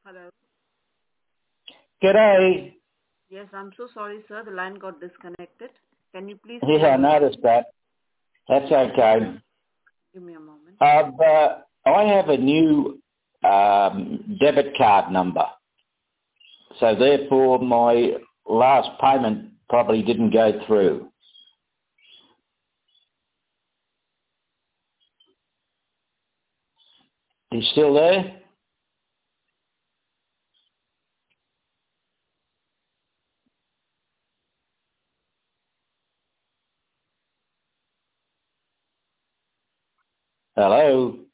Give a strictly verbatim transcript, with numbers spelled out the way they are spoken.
Hello. G'day. Yes, I'm so sorry, sir. The line got disconnected. Can you please Yeah, go I ahead? noticed that. That's okay. Give me a moment. I've, uh, I have a new um, debit card number, so therefore my last payment probably didn't go through. You still there? Hello?